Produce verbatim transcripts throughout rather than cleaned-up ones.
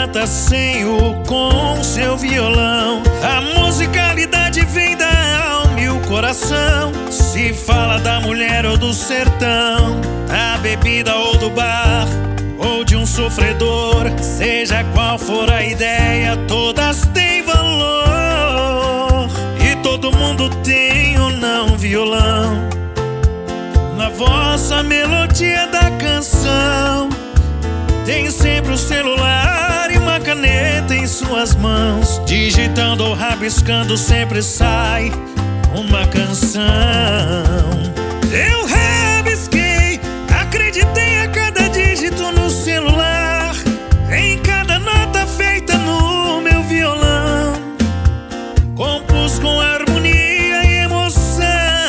canta sem o com seu violão. A musicalidade vem da alma e o coração. Se fala da mulher ou do sertão, da bebida ou do bar, ou de um sofredor, seja qual for a ideia, todas têm valor. E todo mundo tem um não violão. Na voz a melodia da canção, tem sempre o celular e uma caneta em suas mãos. Digitando ou rabiscando sempre sai uma canção. Eu rabisquei, acreditei a cada dígito no celular, em cada nota feita no meu violão. Compus com harmonia e emoção.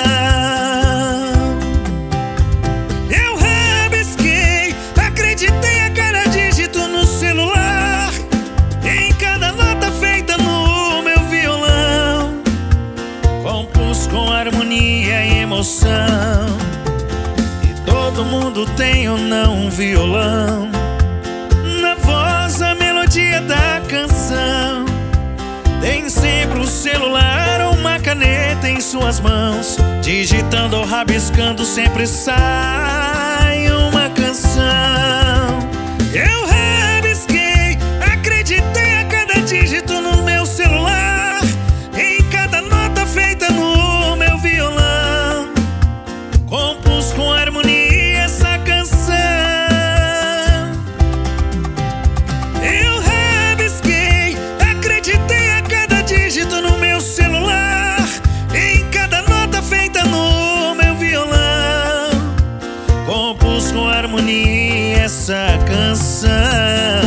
Eu rabisquei, acreditei a cada dígito no celular, em cada nota feita no meu violão. Compus com harmonia e emoção. Todo mundo tem ou não um violão. Na voz a melodia da canção, tem sempre um celular ou uma caneta em suas mãos. Digitando ou rabiscando sempre sai uma canção. Eu rabisquei, acreditei a cada dígito no meu celular, em cada nota feita no meu violão. Compus com harmonia no meu celular, em cada nota feita no meu violão. Compus com harmonia essa canção.